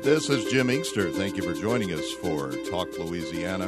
This is Jim Inkster. Thank you for joining us for Talk Louisiana.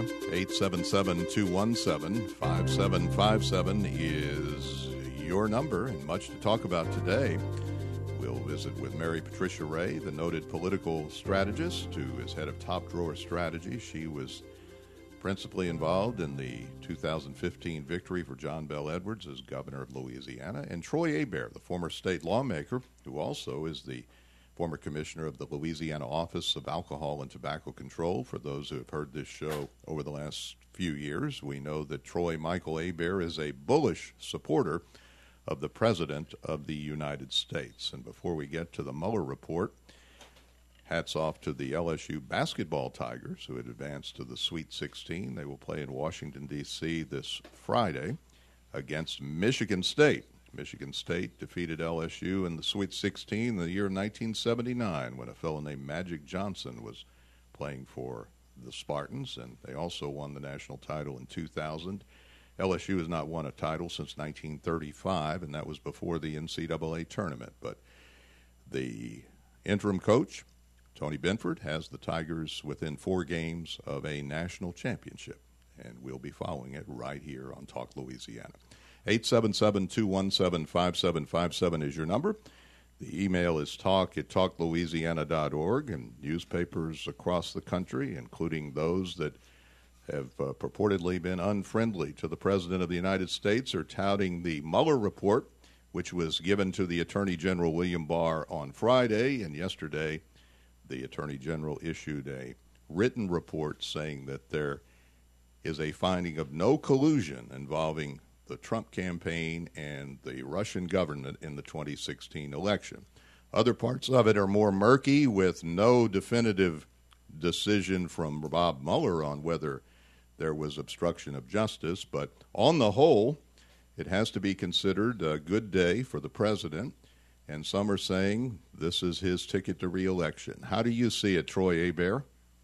877-217-5757 is your number, and much to talk about today. We'll visit with Mary Patricia Ray, the noted political strategist who is head of Top Drawer Strategy. She was principally involved in the 2015 victory for John Bel Edwards as governor of Louisiana, and Troy Hebert, the former state lawmaker, who also is the former commissioner of the Louisiana Office of Alcohol and Tobacco Control. For those who have heard this show over the last few years, we know that Troy Michael Hebert is a bullish supporter of the President of the United States. And before we get to the Mueller report, hats off to the LSU basketball Tigers, who had advanced to the Sweet 16. They will play in Washington, D.C. this Friday against Michigan State. Michigan State defeated LSU in the Sweet 16 in the year 1979 when a fellow named Magic Johnson was playing for the Spartans, and they also won the national title in 2000. LSU has not won a title since 1935, and that was before the NCAA tournament. But the interim coach, Tony Benford, has the Tigers within 4 games of a national championship, and we'll be following it right here on Talk Louisiana. 877-217-5757 is your number. The email is talk@talklouisiana.org, and newspapers across the country, including those that have purportedly been unfriendly to the President of the United States, are touting the Mueller report, which was given to the Attorney General William Barr on Friday, and yesterday the Attorney General issued a written report saying that there is a finding of no collusion involving the Trump campaign and the Russian government in the 2016 election. Other parts of it are more murky, with no definitive decision from Bob Mueller on whether there was obstruction of justice. But on the whole, it has to be considered a good day for the president, and some are saying this is his ticket to re-election. How do you see it, Troy Hebert?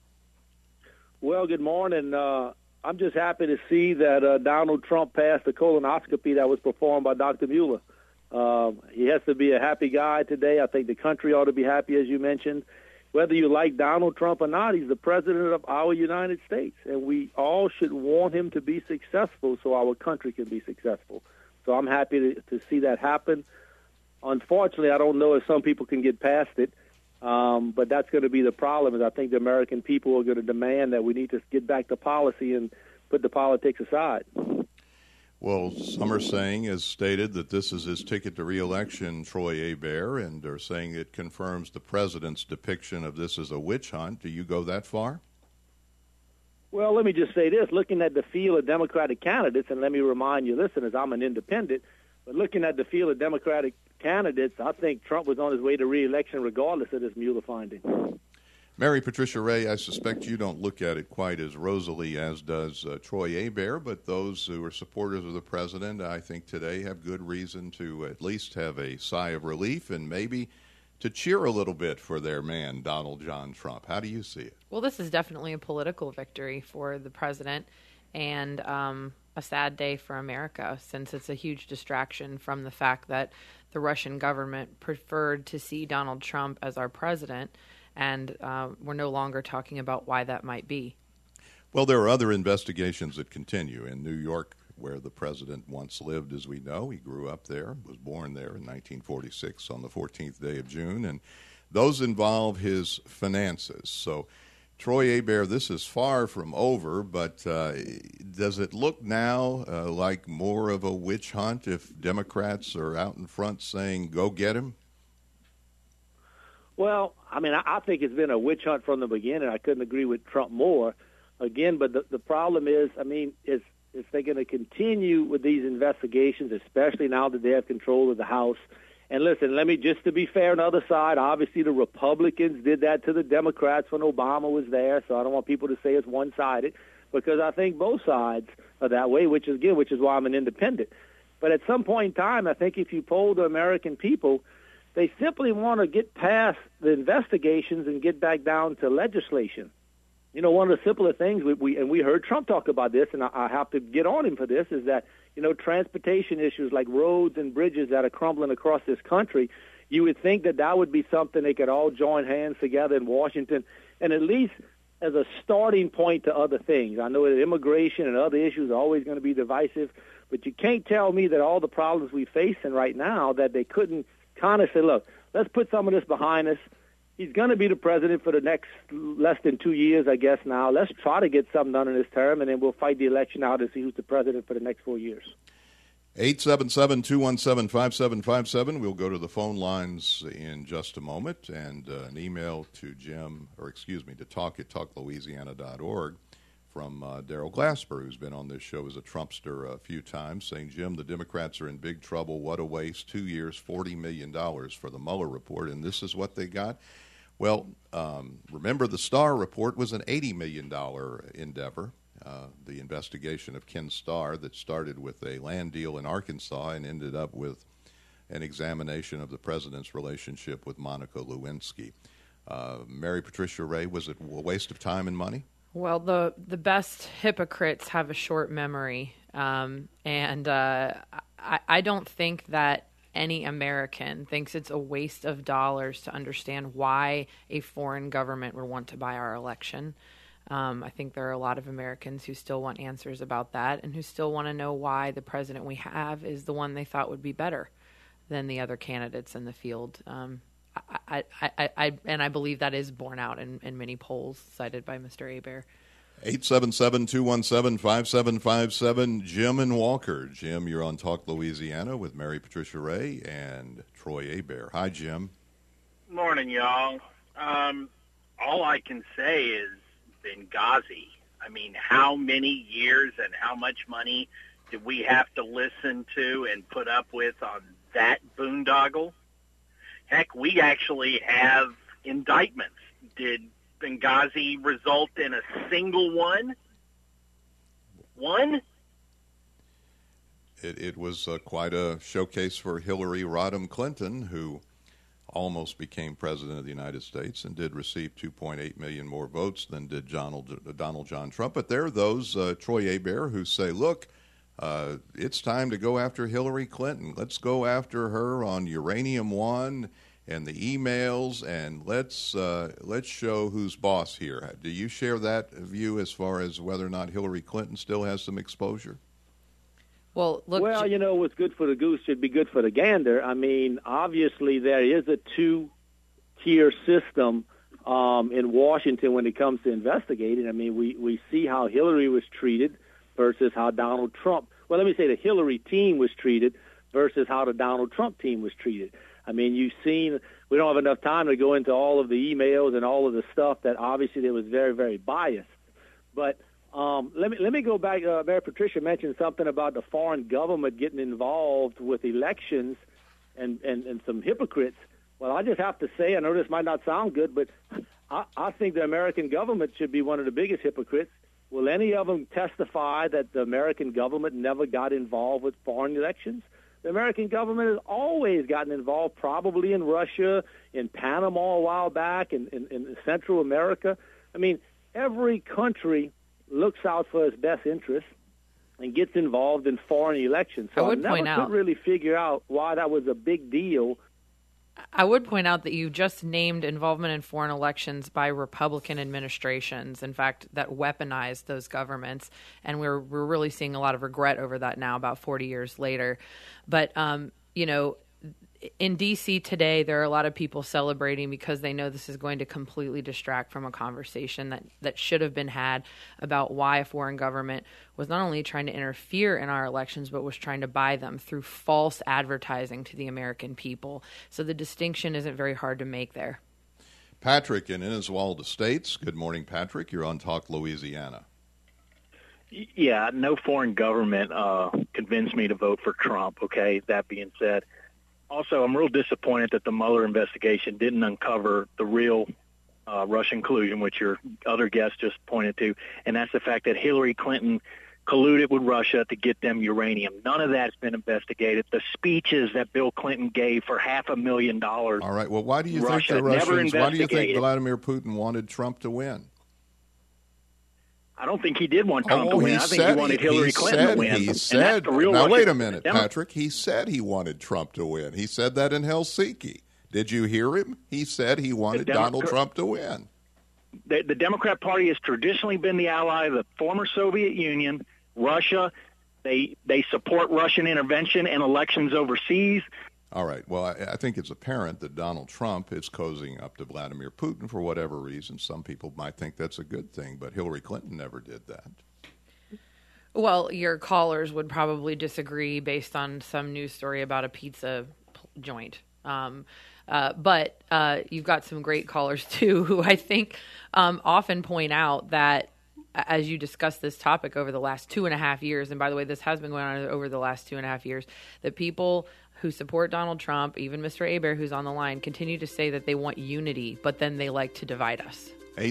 Well, good morning. I'm just happy to see that Donald Trump passed the colonoscopy that was performed by Dr. Mueller. He has to be a happy guy today. I think the country ought to be happy, as you mentioned. Whether you like Donald Trump or not, he's the president of our United States, and we all should want him to be successful so our country can be successful. So I'm happy to see that happen. Unfortunately, I don't know if some people can get past it. But that's going to be the problem, is I think the American people are going to demand that we need to get back to policy and put the politics aside. Well, some are saying, as stated, that this is his ticket to re-election, Troy Hebert, and are saying it confirms the president's depiction of this as a witch hunt. Do you go that far? Well, let me just say this. Looking at the field of Democratic candidates, and let me remind you listeners, I'm an independent, but looking at the field of Democratic candidates, I think Trump was on his way to re-election regardless of this Mueller finding. Mary Patricia Ray, I suspect you don't look at it quite as rosily as does Troy Hebert, but those who are supporters of the president, I think today have good reason to at least have a sigh of relief and maybe to cheer a little bit for their man, Donald John Trump. How do you see it? Well, this is definitely a political victory for the president, and a sad day for America, since it's a huge distraction from the fact that the Russian government preferred to see Donald Trump as our president, and we're no longer talking about why that might be. Well, there are other investigations that continue. In New York, where the president once lived, as we know, he grew up there, was born there in 1946 on the 14th day of June, and those involve his finances. So, Troy Hebert, this is far from over, but does it look now like more of a witch hunt if Democrats are out in front saying, go get him? Well, I mean, I think it's been a witch hunt from the beginning. I couldn't agree with Trump more. Again, but the problem is, I mean, is they're going to continue with these investigations, especially now that they have control of the House. And listen, let me, just to be fair on the other side, obviously the Republicans did that to the Democrats when Obama was there, so I don't want people to say it's one-sided, because I think both sides are that way, which is why I'm an independent. But at some point in time, I think if you poll the American people, they simply want to get past the investigations and get back down to legislation. You know, one of the simpler things, we heard Trump talk about this, and I have to get on him for this, is that, you know, transportation issues like roads and bridges that are crumbling across this country, You would think that would be something they could all join hands together in Washington, and at least as a starting point to other things. I know that immigration and other issues are always going to be divisive, but you can't tell me that all the problems we're facing right now, that they couldn't kind of say, look, let's put some of this behind us. He's going to be the president for the next less than 2 years, I guess, now. Let's try to get something done in this term, and then we'll fight the election out and see who's the president for the next 4 years. 877-217-5757. We'll go to the phone lines in just a moment, and an email to talk@talklouisiana.org from Daryl Glasper, who's been on this show as a Trumpster a few times, saying, Jim, the Democrats are in big trouble. What a waste. 2 years, $40 million for the Mueller report, and this is what they got? Well, remember the Starr report was an $80 million endeavor. The investigation of Ken Starr that started with a land deal in Arkansas and ended up with an examination of the president's relationship with Monica Lewinsky. Mary Patricia Ray, was it a waste of time and money? Well, the best hypocrites have a short memory, and I don't think that any American thinks it's a waste of dollars to understand why a foreign government would want to buy our election. I think there are a lot of Americans who still want answers about that and who still want to know why the president we have is the one they thought would be better than the other candidates in the field. I believe that is borne out in many polls cited by Mr. Hebert. 877-217-5757. Jim and Walker. Jim, you're on Talk Louisiana with Mary Patricia Ray and Troy Hebert. Hi, Jim. Morning, y'all. All I can say is Benghazi. I mean, how many years and how much money did we have to listen to and put up with on that boondoggle? Heck, we actually have indictments. Did Benghazi result in a single one? One? It was quite a showcase for Hillary Rodham Clinton, who almost became president of the United States and did receive 2.8 million more votes than did Donald John Trump. But there are those, Troy Hebert, who say, look, it's time to go after Hillary Clinton. Let's go after her on Uranium One and the emails, and let's show who's boss here. Do you share that view as far as whether or not Hillary Clinton still has some exposure? Well, look. Well, what's good for the goose should be good for the gander. I mean, obviously there is a two-tier system in Washington when it comes to investigating. I mean, we see how Hillary was treated versus how Donald Trump. Well, let me say the Hillary team was treated versus how the Donald Trump team was treated. I mean, you've seen. We don't have enough time to go into all of the emails and all of the stuff that obviously there was very, very biased, but. Let me go back. Mary Patricia mentioned something about the foreign government getting involved with elections and some hypocrites. Well, I just have to say, I know this might not sound good, but I think the American government should be one of the biggest hypocrites. Will any of them testify that the American government never got involved with foreign elections? The American government has always gotten involved, probably in Russia, in Panama a while back, in Central America. I mean, every country looks out for its best interests and gets involved in foreign elections. So I never could really figure out why that was a big deal. I would point out that you just named involvement in foreign elections by Republican administrations, in fact, that weaponized those governments, and we're really seeing a lot of regret over that now, about 40 years later. But, in D.C. today, there are a lot of people celebrating because they know this is going to completely distract from a conversation that should have been had about why a foreign government was not only trying to interfere in our elections, but was trying to buy them through false advertising to the American people. So the distinction isn't very hard to make there. Patrick in Inniswald Estates. Good morning, Patrick. You're on Talk Louisiana. Yeah, no foreign government convinced me to vote for Trump, okay? That being said, also, I'm real disappointed that the Mueller investigation didn't uncover the real Russian collusion, which your other guest just pointed to, and that's the fact that Hillary Clinton colluded with Russia to get them uranium. None of that's been investigated. The speeches that Bill Clinton gave for $500,000. All right. Well, why do you think the Russians? Why do you think Vladimir Putin wanted Trump to win? I don't think he did want Trump to win. I think he wanted Hillary Clinton to win. He said, now wait a minute, Patrick. He said he wanted Trump to win. He said that in Helsinki. Did you hear him? He said he wanted Donald Trump to win. The Democrat Party has traditionally been the ally of the former Soviet Union, Russia. They support Russian intervention in elections overseas. All right. Well, I think it's apparent that Donald Trump is cozying up to Vladimir Putin for whatever reason. Some people might think that's a good thing, but Hillary Clinton never did that. Well, your callers would probably disagree based on some news story about a pizza joint. But you've got some great callers, too, who I think often point out that as you discuss this topic over the last 2.5 years, and by the way, this has been going on over the last 2.5 years, that people who support Donald Trump, even Mr. Hebert, who's on the line, continue to say that they want unity, but then they like to divide us.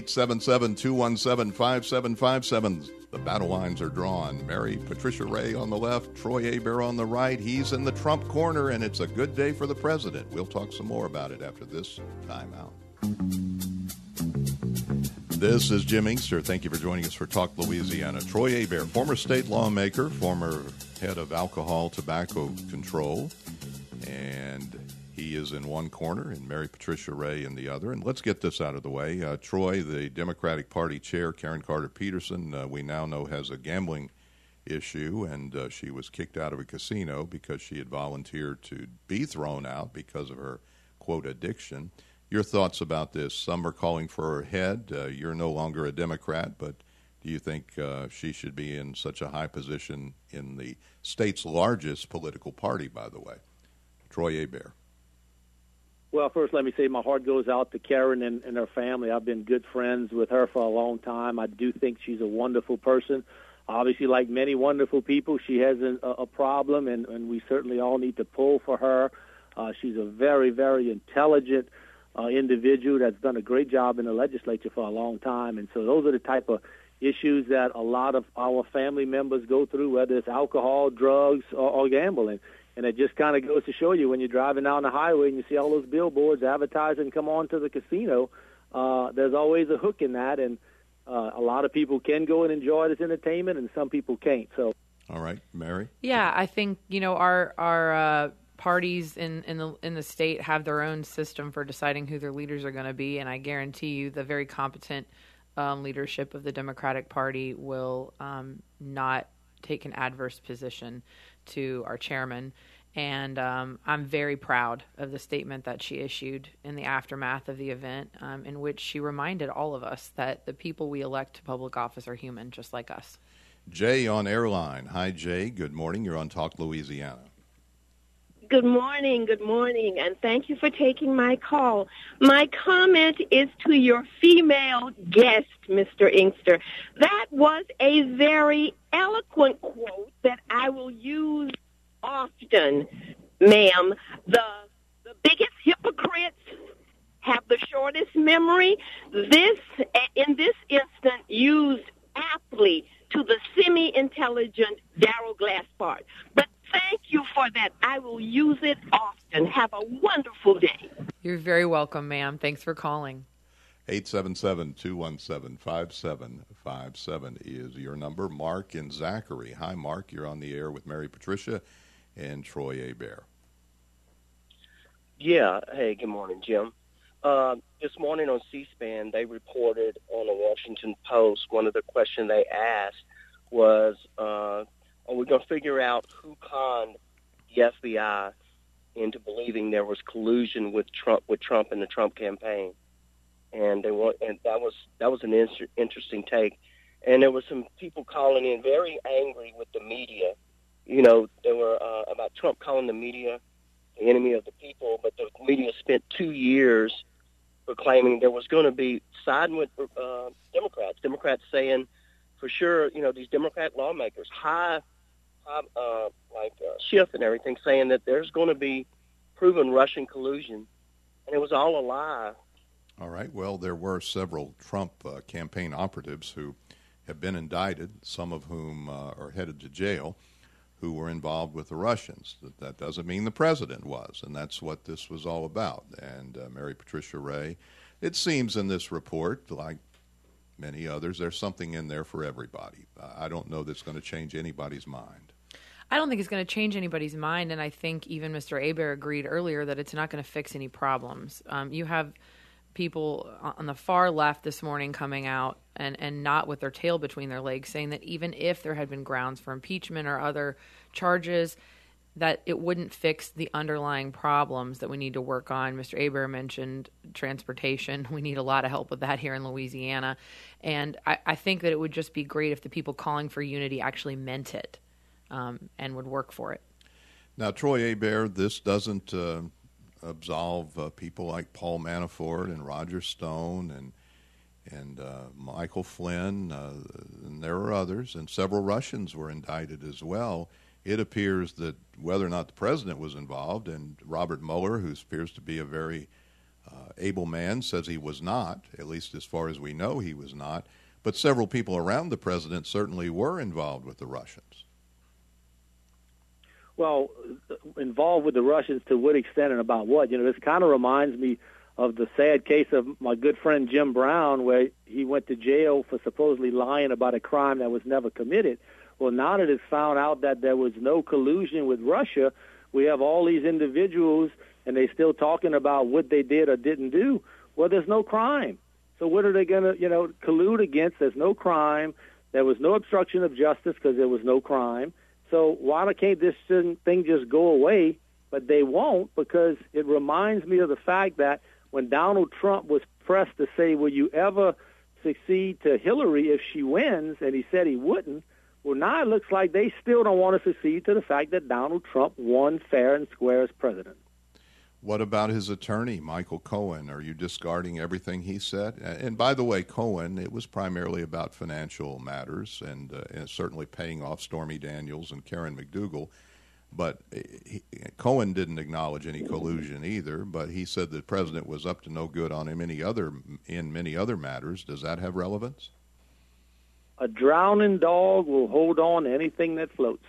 877-217-5757. The battle lines are drawn. Mary Patricia Ray on the left, Troy Hebert on the right. He's in the Trump corner, and it's a good day for the president. We'll talk some more about it after this timeout. This is Jim Inkster. Thank you for joining us for Talk Louisiana. Troy Hebert, former state lawmaker, former head of alcohol tobacco control, and he is in one corner and Mary Patricia Ray in the other. And let's get this out of the way. Troy, the Democratic Party chair, Karen Carter Peterson, we now know has a gambling issue, and she was kicked out of a casino because she had volunteered to be thrown out because of her, quote, addiction. Your thoughts about this? Some are calling for her head. You're no longer a Democrat, but do you think she should be in such a high position in the state's largest political party, by the way? Troy Hebert. Well, first, let me say my heart goes out to Karen and her family. I've been good friends with her for a long time. I do think she's a wonderful person. Obviously, like many wonderful people, she has a problem, and we certainly all need to pull for her. She's a very, very intelligent individual that's done a great job in the legislature for a long time. And so those are the type of issues that a lot of our family members go through, whether it's alcohol, drugs, or gambling. And it just kind of goes to show you when you're driving down the highway and you see all those billboards advertising, come on to the casino, there's always a hook in that. And a lot of people can go and enjoy this entertainment, and some people can't. So, all right, Mary? Yeah, I think, our parties in the state have their own system for deciding who their leaders are going to be, and I guarantee you the very competent leadership of the Democratic Party will not take an adverse position to our chairman. And I'm very proud of the statement that she issued in the aftermath of the event, in which she reminded all of us that the people we elect to public office are human, just like us. Jay on Airline. Hi, Jay. Good morning. You're on Talk Louisiana. Good morning, and thank you for taking my call. My comment is to your female guest, Mr. Inkster. That was a very eloquent quote that I will use often, ma'am. The biggest hypocrites have the shortest memory. This, in this instant, used aptly to the semi-intelligent Darrell Glaspard. But thank you for that. I will use it often. Have a wonderful day. You're very welcome, ma'am. Thanks for calling. 877-217-5757 is your number. Mark and Zachary. Hi, Mark. You're on the air with Mary Patricia and Troy Hebert. Yeah. Hey, good morning, Jim. This morning on C-SPAN, they reported on the Washington Post, one of the questions they asked was, are we going to figure out who conned the FBI into believing there was collusion with Trump and the Trump campaign? And that was an interesting take. And there were some people calling in very angry with the media. You know, they were about Trump calling the media the enemy of the people, but the media spent 2 years proclaiming there was going to be siding with Democrats saying, for sure, you know, these Democrat lawmakers, Schiff and everything, saying that there's going to be proven Russian collusion, and it was all a lie. All right. Well, there were several Trump campaign operatives who have been indicted, some of whom are headed to jail, who were involved with the Russians. That doesn't mean the president was, and that's what this was all about. And Mary Patricia Ray, it seems in this report, like many others, there's something in there for everybody. I don't know that's going to change anybody's mind. I don't think it's going to change anybody's mind, and I think even Mr. Hebert agreed earlier that it's not going to fix any problems. You have people on the far left this morning coming out and not with their tail between their legs, saying that even if there had been grounds for impeachment or other charges, that it wouldn't fix the underlying problems that we need to work on. Mr. Hebert mentioned transportation. We need a lot of help with that here in Louisiana. And I think that it would just be great if the people calling for unity actually meant it and would work for it. Now, Troy Hebert, this doesn't absolve people like Paul Manafort and Roger Stone and Michael Flynn, and there are others, and several Russians were indicted as well. It appears that whether or not the president was involved, and Robert Mueller, who appears to be a very able man, says he was not, at least as far as we know he was not, but several people around the president certainly were involved with the Russians. Well, involved with the Russians to what extent and about what? This kind of reminds me of the sad case of my good friend Jim Brown, where he went to jail for supposedly lying about a crime that was never committed. Well, now that it's found out that there was no collusion with Russia, we have all these individuals, and they're still talking about what they did or didn't do. Well, there's no crime. So what are they going to, collude against? There's no crime. There was no obstruction of justice because there was no crime. So why can't this thing just go away? But they won't, because it reminds me of the fact that when Donald Trump was pressed to say, will you ever succeed to Hillary if she wins, and he said he wouldn't, well, now it looks like they still don't want to succeed to the fact that Donald Trump won fair and square as president. What about his attorney, Michael Cohen? Are you discarding everything he said? And by the way, Cohen, it was primarily about financial matters and certainly paying off Stormy Daniels and Karen McDougal. But Cohen didn't acknowledge any collusion either, but he said the president was up to no good on in many other matters. Does that have relevance? A drowning dog will hold on to anything that floats.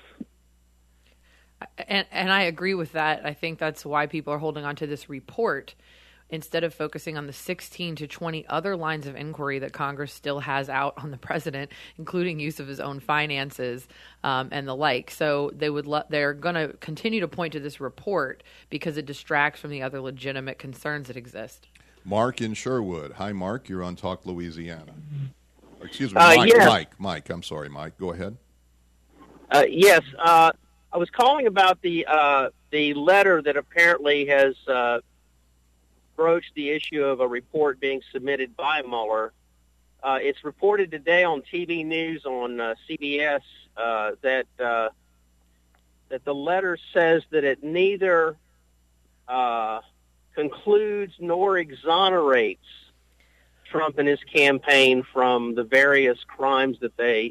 And I agree with that. I think that's why people are holding on to this report instead of focusing on the 16 to 20 other lines of inquiry that Congress still has out on the president, including use of his own finances and the like. So they're going to continue to point to this report because it distracts from the other legitimate concerns that exist. Mark in Sherwood. Hi, Mark. You're on Talk Louisiana. Excuse me, Mike. Yes. Mike. I'm sorry, Mike. Go ahead. Yes. I was calling about the letter that apparently has broached the issue of a report being submitted by Mueller. It's reported today on TV News on CBS that the letter says that it neither concludes nor exonerates Trump and his campaign from the various crimes that they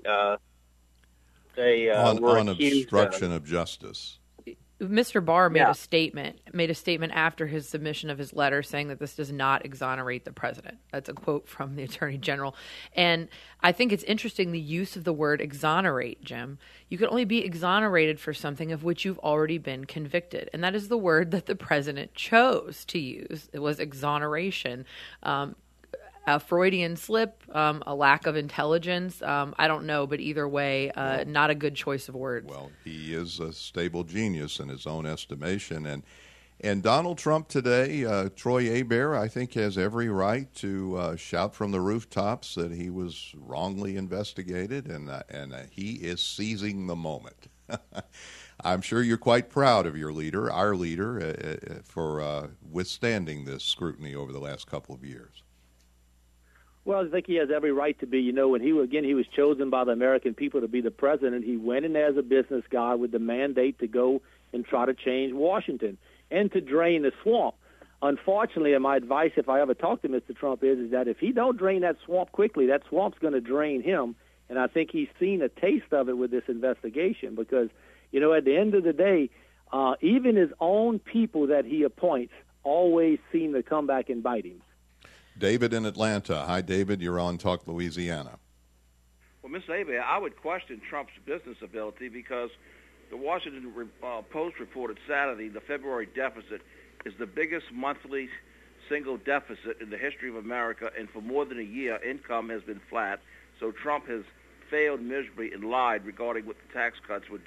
were on accused obstruction of justice. Mr. Barr made a statement after his submission of his letter saying that this does not exonerate the president. That's a quote from the Attorney General. And I think it's interesting the use of the word exonerate, Jim. You can only be exonerated for something of which you've already been convicted. And that is the word that the president chose to use. It was exoneration. A Freudian slip, a lack of intelligence. I don't know, but either way, not a good choice of words. Well, he is a stable genius in his own estimation. And Donald Trump today, Troy Hebert, I think, has every right to shout from the rooftops that he was wrongly investigated, and he is seizing the moment. I'm sure you're quite proud of your leader, our leader, for withstanding this scrutiny over the last couple of years. Well, I think he has every right to be. When he was chosen by the American people to be the president, he went in there as a business guy with the mandate to go and try to change Washington and to drain the swamp. Unfortunately, and my advice if I ever talk to Mr. Trump is that if he don't drain that swamp quickly, that swamp's going to drain him. And I think he's seen a taste of it with this investigation because, at the end of the day, even his own people that he appoints always seem to come back and bite him. David in Atlanta. Hi, David. You're on Talk Louisiana. Well, Mr. Hebert, I would question Trump's business ability because the Washington Post reported Saturday the February deficit is the biggest monthly single deficit in the history of America, and for more than a year, income has been flat. So Trump has failed miserably and lied regarding what the tax cuts would do.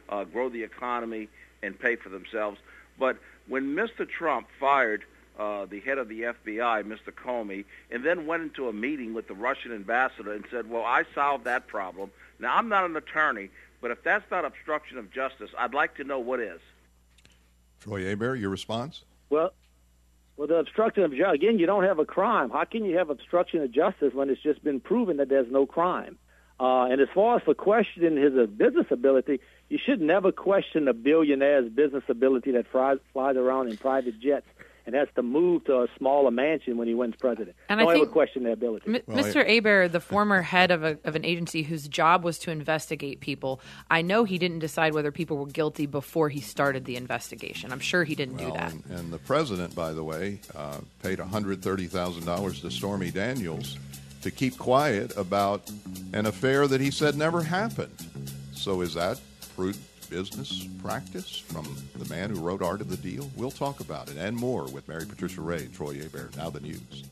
grow the economy, and pay for themselves. But when Mr. Trump fired the head of the FBI, Mr. Comey, and then went into a meeting with the Russian ambassador and said, well, I solved that problem. Now, I'm not an attorney, but if that's not obstruction of justice, I'd like to know what is. Troy Hebert, your response? Well, the obstruction of justice, again, you don't have a crime. How can you have obstruction of justice when it's just been proven that there's no crime? And as far as for questioning his business ability, you should never question a billionaire's business ability that flies around in private jets and has to move to a smaller mansion when he wins president. And don't ever question their ability. Mr. Hebert, the former head of an agency whose job was to investigate people, I know he didn't decide whether people were guilty before he started the investigation. I'm sure he didn't do that. And the president, by the way, paid $130,000 to Stormy Daniels to keep quiet about an affair that he said never happened. So is that prudent business practice from the man who wrote Art of the Deal? We'll talk about it and more with Mary Patricia Ray, Troy Hebert. Now the news.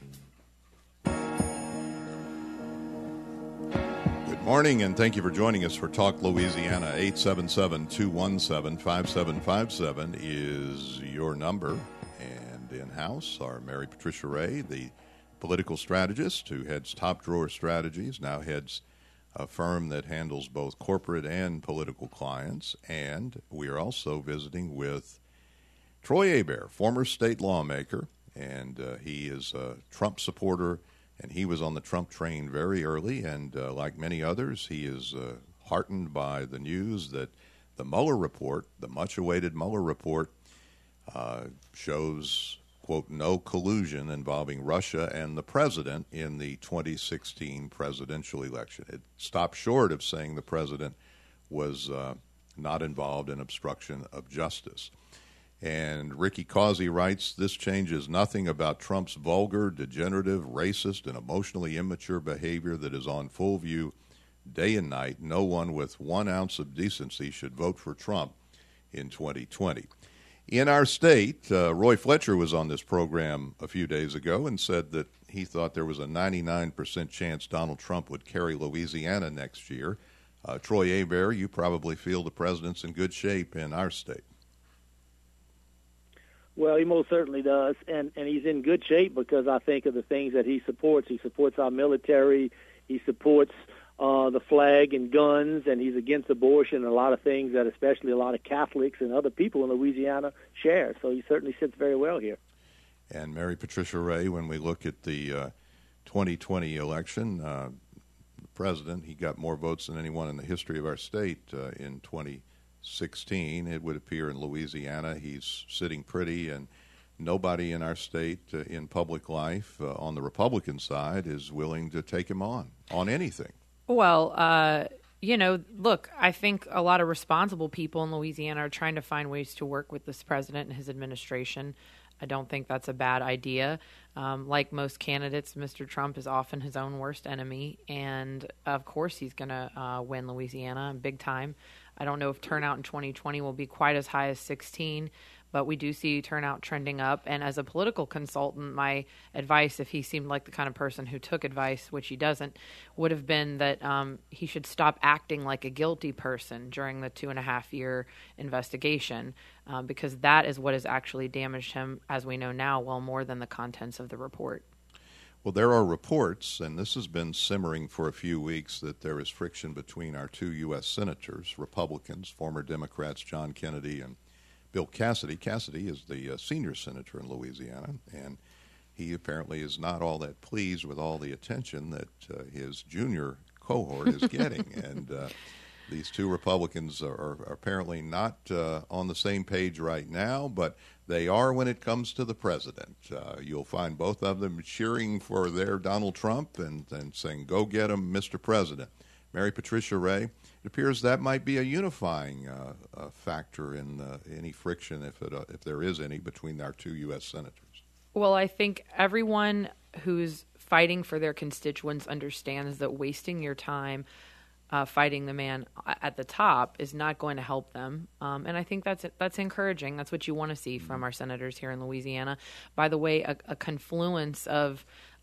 Good morning, and thank you for joining us for Talk Louisiana. 877-217-5757 is your number. And in-house are Mary Patricia Ray, the political strategist who heads Top Drawer Strategies, now heads a firm that handles both corporate and political clients. And we are also visiting with Troy Hebert, former state lawmaker, and he is a Trump supporter, and he was on the Trump train very early. And like many others, he is heartened by the news that the Mueller report, the much-awaited Mueller report, shows, quote, no collusion involving Russia and the president in the 2016 presidential election. It stopped short of saying the president was not involved in obstruction of justice. And Ricky Causey writes, this changes nothing about Trump's vulgar, degenerative, racist, and emotionally immature behavior that is on full view day and night. No one with 1 ounce of decency should vote for Trump in 2020. In our state, Roy Fletcher was on this program a few days ago and said that he thought there was a 99% chance Donald Trump would carry Louisiana next year. Troy Hebert, you probably feel the president's in good shape in our state. Well, he most certainly does, and he's in good shape because I think of the things that he supports. He supports our military. He supports the flag and guns, and he's against abortion and a lot of things that especially a lot of Catholics and other people in Louisiana share. So he certainly sits very well here. And Mary Patricia Ray, when we look at the 2020 election, the president, he got more votes than anyone in the history of our state in 2016. It would appear in Louisiana he's sitting pretty, and nobody in our state in public life on the Republican side is willing to take him on anything. Well, look, I think a lot of responsible people in Louisiana are trying to find ways to work with this president and his administration. I don't think that's a bad idea. Like most candidates, Mr. Trump is often his own worst enemy, and of course he's going to win Louisiana big time. I don't know if turnout in 2020 will be quite as high as 16, but we do see turnout trending up. And as a political consultant, my advice, if he seemed like the kind of person who took advice, which he doesn't, would have been that he should stop acting like a guilty person during the 2.5-year investigation, because that is what has actually damaged him, as we know now, well more than the contents of the report. Well, there are reports, and this has been simmering for a few weeks, that there is friction between our 2 U.S. senators, Republicans, former Democrats John Kennedy and Bill Cassidy. Cassidy is the senior senator in Louisiana, and he apparently is not all that pleased with all the attention that his junior cohort is getting. And these 2 Republicans are apparently not on the same page right now, but they are when it comes to the president. You'll find both of them cheering for their Donald Trump and saying, go get him, Mr. President. Mary Patricia Ray, it appears that might be a unifying factor in any friction, if there is any, between our 2 U.S. senators. Well, I think everyone who's fighting for their constituents understands that wasting your time fighting the man at the top is not going to help them. And I think that's encouraging. That's what you want to see from our senators here in Louisiana. By the way, a confluence of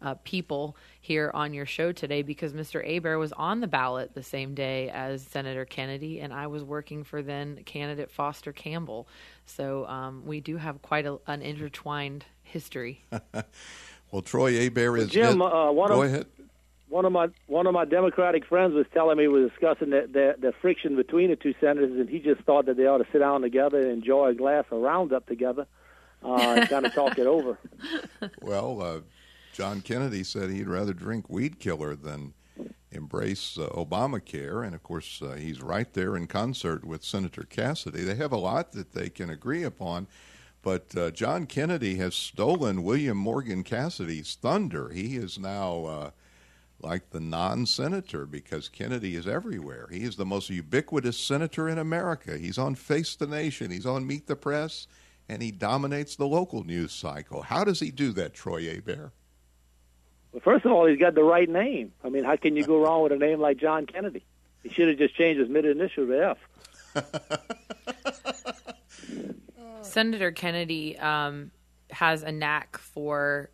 people here on your show today because Mr. Hebert was on the ballot the same day as Senator Kennedy, and I was working for then candidate Foster Campbell. So we do have quite an intertwined history. Well, Troy Hebert is... Jim, go ahead. One of my Democratic friends was telling me, we were discussing the friction between the two senators, and he just thought that they ought to sit down together and enjoy a glass of Roundup together and kind of talk it over. Well, John Kennedy said he'd rather drink weed killer than embrace Obamacare, and of course he's right there in concert with Senator Cassidy. They have a lot that they can agree upon, but John Kennedy has stolen William Morgan Cassidy's thunder. He is now... like the non-senator, because Kennedy is everywhere. He is the most ubiquitous senator in America. He's on Face the Nation. He's on Meet the Press, and he dominates the local news cycle. How does he do that, Troy Hebert? Well, first of all, he's got the right name. I mean, how can you go wrong with a name like John Kennedy? He should have just changed his middle initial to F. Senator Kennedy has a knack for...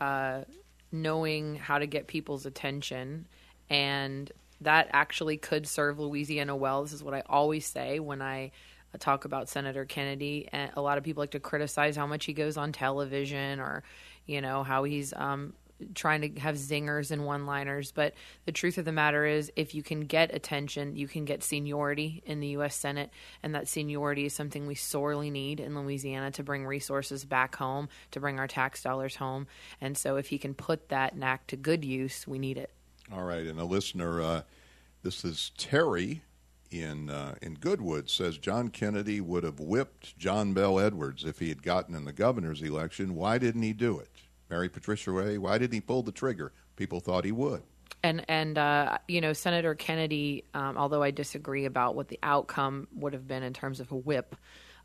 knowing how to get people's attention, and that actually could serve Louisiana well. This is what I always say when I talk about Senator Kennedy. And a lot of people like to criticize how much he goes on television or, how he's trying to have zingers and one-liners. But the truth of the matter is, if you can get attention, you can get seniority in the U.S. Senate, and that seniority is something we sorely need in Louisiana to bring resources back home, to bring our tax dollars home. And so if he can put that knack to good use, we need it. All right, and a listener, this is Terry in Goodwood, says John Kennedy would have whipped John Bel Edwards if he had gotten in the governor's election. Why didn't he do it? Mary Patricia Ray, why didn't he pull the trigger? People thought he would. And Senator Kennedy, although I disagree about what the outcome would have been in terms of a whip,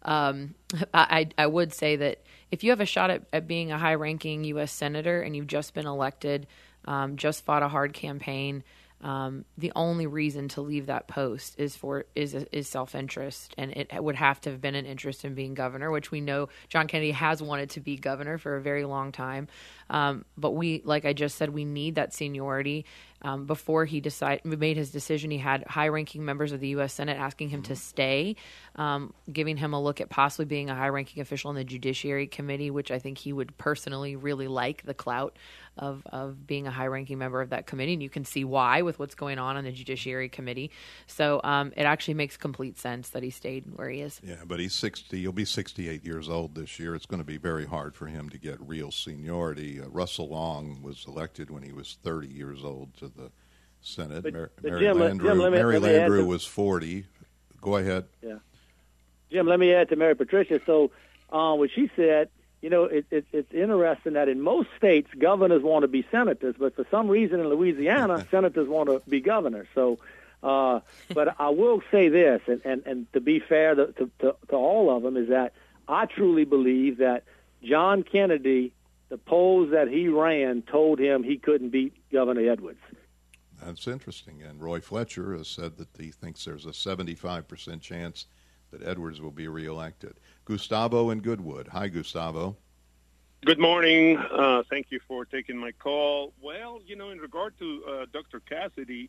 I would say that if you have a shot at being a high-ranking U.S. senator and you've just been elected, just fought a hard campaign, the only reason to leave that post is self-interest, and it would have to have been an interest in being governor, which we know John Kennedy has wanted to be governor for a very long time. But we, like I just said, we need that seniority. Before he made his decision, he had high-ranking members of the U.S. Senate asking him to stay, giving him a look at possibly being a high-ranking official in the Judiciary Committee, which I think he would personally really like the clout of being a high-ranking member of that committee. And you can see why with what's going on in the Judiciary Committee. So it actually makes complete sense that he stayed where he is. Yeah, but he's 60. He'll be 68 years old this year. It's going to be very hard for him to get real seniority. Russell Long was elected when he was 30 years old to the Senate. Mary Landrieu was 40. Go ahead. Yeah, Jim, let me add to Mary Patricia. So what she said, it's interesting that in most states, governors want to be senators, but for some reason in Louisiana, senators want to be governors. So, but I will say this, and to be fair to all of them, is that I truly believe that John Kennedy, the polls that he ran told him he couldn't beat Governor Edwards. That's interesting. And Roy Fletcher has said that he thinks there's a 75% chance that Edwards will be reelected. Gustavo in Goodwood. Hi, Gustavo. Good morning. Thank you for taking my call. Well, in regard to Dr. Cassidy,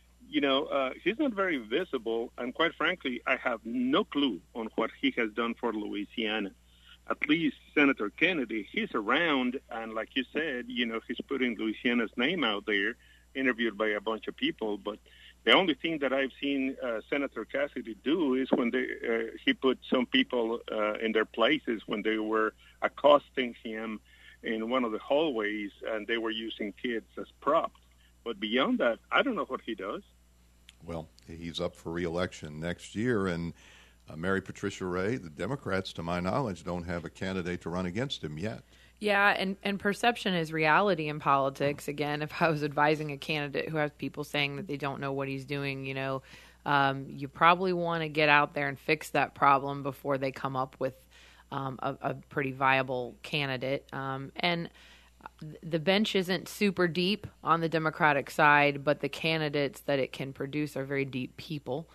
he's not very visible, and quite frankly, I have no clue on what he has done for Louisiana. At least Senator Kennedy, he's around, and like you said, he's putting Louisiana's name out there, interviewed by a bunch of people, but the only thing that I've seen Senator Cassidy do is when he put some people in their places when they were accosting him in one of the hallways, and they were using kids as props. But beyond that, I don't know what he does. Well, he's up for re-election next year, and Mary Patricia Ray, the Democrats, to my knowledge, don't have a candidate to run against him yet. Yeah, and perception is reality in politics. Again, if I was advising a candidate who has people saying that they don't know what he's doing, you probably want to get out there and fix that problem before they come up with a pretty viable candidate. And the bench isn't super deep on the Democratic side, but the candidates that it can produce are very deep people.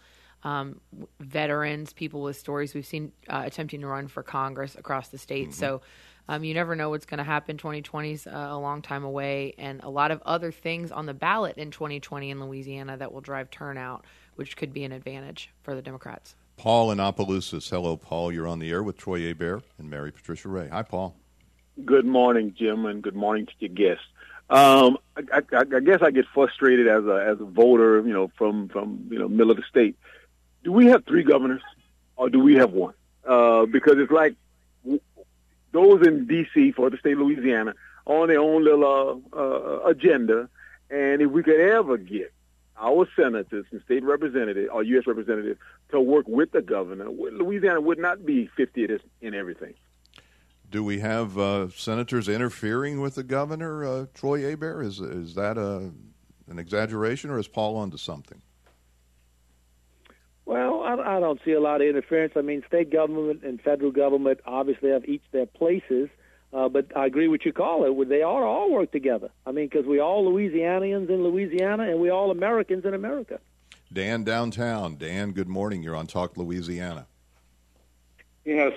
Veterans, people with stories we've seen attempting to run for Congress across the state. Mm-hmm. So You never know what's going to happen. 2020 is a long time away, and a lot of other things on the ballot in 2020 in Louisiana that will drive turnout, which could be an advantage for the Democrats. Paul in Opelousas. Hello, Paul. You're on the air with Troy Hebert and Mary Patricia Ray. Hi, Paul. Good morning, Jim, and good morning to your guests. I guess I get frustrated as a voter, from middle of the state. Do we have 3 governors, or do we have 1? Because it's like those in D.C. for the state of Louisiana on their own little agenda, and if we could ever get our senators and state representatives or U.S. representatives to work with the governor, Louisiana would not be 50th in everything. Do we have senators interfering with the governor, Troy Hebert? Is that an exaggeration, or is Paul onto something? Well, I don't see a lot of interference. I mean, state government and federal government obviously have each their places, but I agree with your caller. They ought to all work together. I mean, because we all Louisianians in Louisiana, and we all Americans in America. Dan downtown. Dan, good morning. You're on Talk Louisiana. Yes,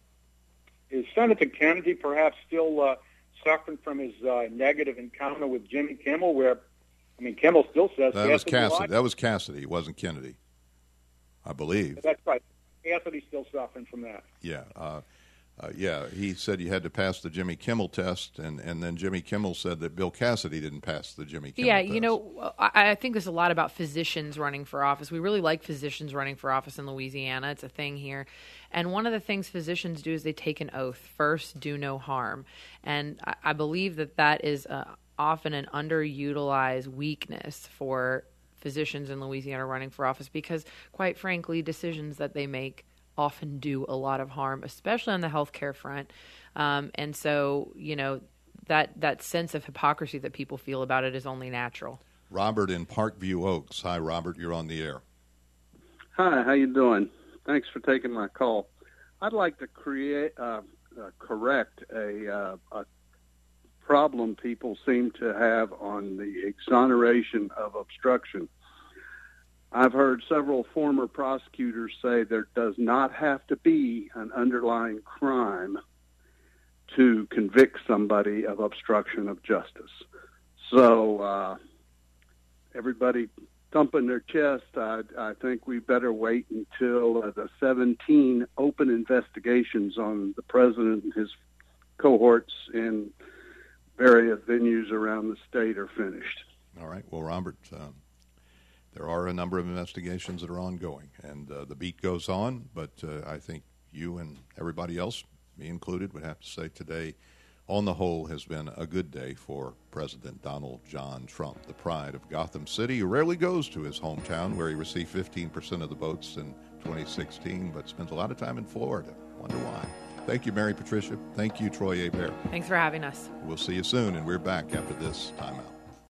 is Senator Kennedy perhaps still suffering from his negative encounter with Jimmy Kimmel, where, Kimmel still says... That was Cassidy. That was Cassidy. It wasn't Kennedy, I believe. That's right. Cassidy's still suffering from that. Yeah. He said you had to pass the Jimmy Kimmel test, and then Jimmy Kimmel said that Bill Cassidy didn't pass the Jimmy Kimmel test. I think there's a lot about physicians running for office. We really like physicians running for office in Louisiana. It's a thing here. And one of the things physicians do is they take an oath. First, do no harm. And I believe that is often an underutilized weakness for physicians in Louisiana running for office because, quite frankly, decisions that they make often do a lot of harm, especially on the healthcare front. And so, that sense of hypocrisy that people feel about it is only natural. Robert in Parkview Oaks. Hi, Robert. You're on the air. Hi, how you doing? Thanks for taking my call. I'd like to correct a problem people seem to have on the exoneration of obstruction. I've heard several former prosecutors say there does not have to be an underlying crime to convict somebody of obstruction of justice. So everybody thumping their chest, I think we better wait until the 17 open investigations on the president and his cohorts in various venues around the state are finished. All right. Well, Robert, there are a number of investigations that are ongoing, and the beat goes on, but I think you and everybody else, me included, would have to say today, on the whole, has been a good day for President Donald John Trump, the pride of Gotham City, who rarely goes to his hometown where he received 15% of the votes in 2016, but spends a lot of time in Florida. Wonder why. Thank you, Mary Patricia. Thank you, Troy Hebert. Thanks for having us. We'll see you soon, and we're back after this timeout.